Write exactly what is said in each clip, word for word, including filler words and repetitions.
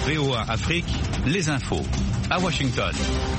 V O A Afrique, les infos à Washington.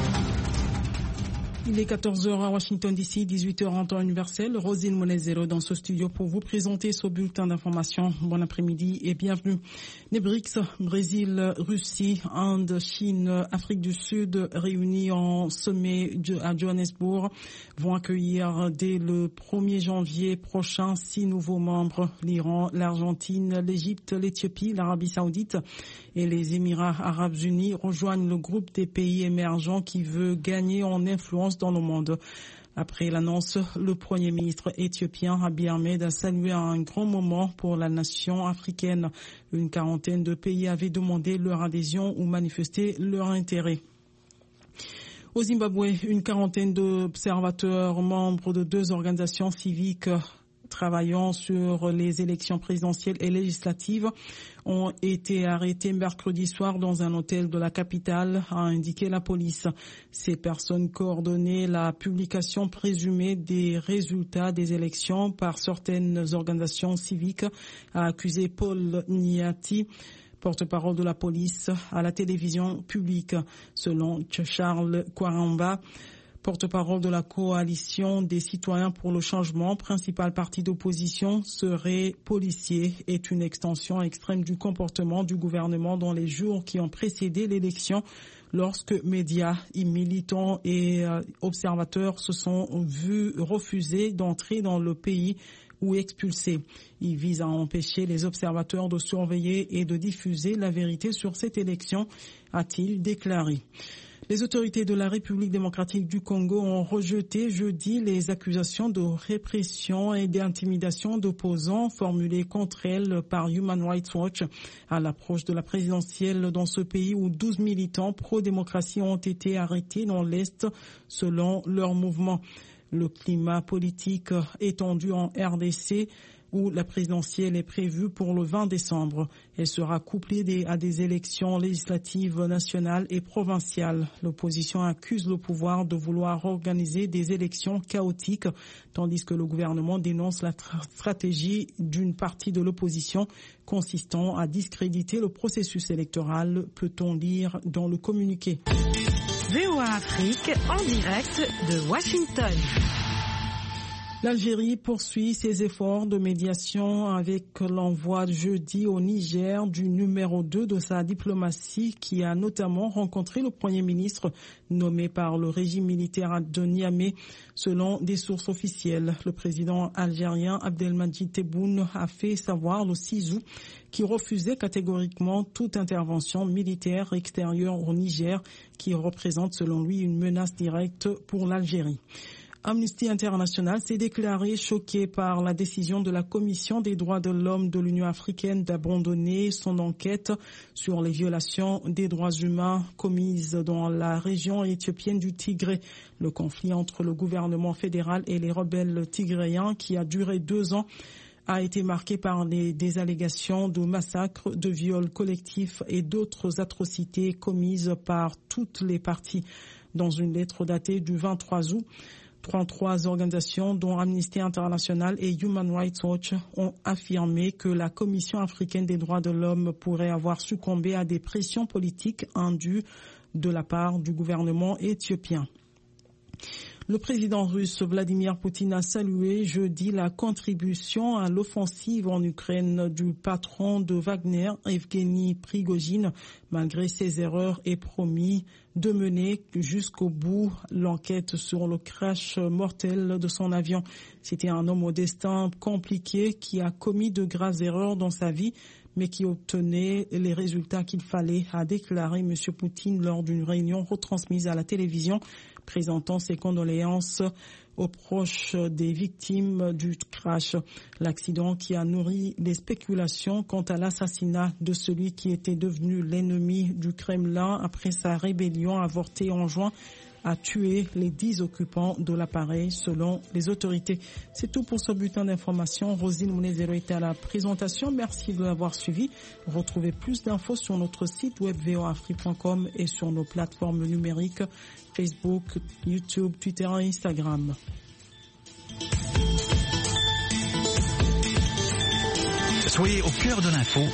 Il est quatorze heures à Washington D C, dix-huit heures en temps universel. Rosine Monezero dans ce studio pour vous présenter ce bulletin d'information. Bon après-midi et bienvenue. Les B R I C S, Brésil, Russie, Inde, Chine, Afrique du Sud, réunis en sommet à Johannesburg, vont accueillir dès le premier janvier prochain six nouveaux membres. L'Iran, l'Argentine, l'Égypte, l'Éthiopie, l'Arabie Saoudite et les Émirats Arabes Unis rejoignent le groupe des pays émergents qui veut gagner en influence dans le monde. Après l'annonce, le Premier ministre éthiopien Abiy Ahmed a salué un grand moment pour la nation africaine. Une quarantaine de pays avaient demandé leur adhésion ou manifesté leur intérêt. Au Zimbabwe, une quarantaine d'observateurs membres de deux organisations civiques travaillant sur les élections présidentielles et législatives ont été arrêtés mercredi soir dans un hôtel de la capitale, a indiqué la police. Ces personnes coordonnaient la publication présumée des résultats des élections par certaines organisations civiques, a accusé Paul Nyati, porte-parole de la police, à la télévision publique. Selon Charles Kwaramba, porte-parole de la coalition des citoyens pour le changement, principal parti d'opposition, serait policier, est une extension extrême du comportement du gouvernement dans les jours qui ont précédé l'élection, lorsque médias, militants et euh, observateurs se sont vus refuser d'entrer dans le pays ou expulsés. Il vise à empêcher les observateurs de surveiller et de diffuser la vérité sur cette élection, a-t-il déclaré. Les autorités de la République démocratique du Congo ont rejeté jeudi les accusations de répression et d'intimidation d'opposants formulées contre elles par Human Rights Watch à l'approche de la présidentielle dans ce pays où douze militants pro-démocratie ont été arrêtés dans l'Est selon leur mouvement. Le climat politique étendu en R D C où la présidentielle est prévue pour le vingt décembre. Elle sera couplée des, à des élections législatives nationales et provinciales. L'opposition accuse le pouvoir de vouloir organiser des élections chaotiques, tandis que le gouvernement dénonce la tra- stratégie d'une partie de l'opposition consistant à discréditer le processus électoral, peut-on lire dans le communiqué. V O A Afrique en direct de Washington. L'Algérie poursuit ses efforts de médiation avec l'envoi jeudi au Niger du numéro deux de sa diplomatie qui a notamment rencontré le Premier ministre nommé par le régime militaire de Niamey selon des sources officielles. Le président algérien Abdelmadjid Tebboune a fait savoir le six août qu'il refusait catégoriquement toute intervention militaire extérieure au Niger qui représente selon lui une menace directe pour l'Algérie. Amnesty International s'est déclaré choqué par la décision de la Commission des droits de l'homme de l'Union africaine d'abandonner son enquête sur les violations des droits humains commises dans la région éthiopienne du Tigré. Le conflit entre le gouvernement fédéral et les rebelles tigréens qui a duré deux ans a été marqué par les, des allégations de massacres, de viols collectifs et d'autres atrocités commises par toutes les parties. Dans une lettre datée du vingt-trois août, trente-trois organisations, dont Amnesty International et Human Rights Watch, ont affirmé que la Commission africaine des droits de l'homme pourrait avoir succombé à des pressions politiques indues de la part du gouvernement éthiopien. Le président russe Vladimir Poutine a salué jeudi la contribution à l'offensive en Ukraine du patron de Wagner, Evgeny Prigojine, malgré ses erreurs, et promis de mener jusqu'au bout l'enquête sur le crash mortel de son avion. C'était un homme au destin compliqué qui a commis de graves erreurs dans sa vie, mais qui obtenait les résultats qu'il fallait, a déclaré M. Poutine lors d'une réunion retransmise à la télévision, présentant ses condoléances aux proches des victimes du crash. L'accident qui a nourri les spéculations quant à l'assassinat de celui qui était devenu l'ennemi du Kremlin après sa rébellion avortée en juin a tué les dix occupants de l'appareil selon les autorités. C'est tout pour ce bulletin d'information. Rosine Monezero était à la présentation. Merci de l'avoir suivi. Retrouvez plus d'infos sur notre site web v o a afrique point com et sur nos plateformes numériques Facebook, YouTube, Twitter et Instagram. Soyez au cœur de l'info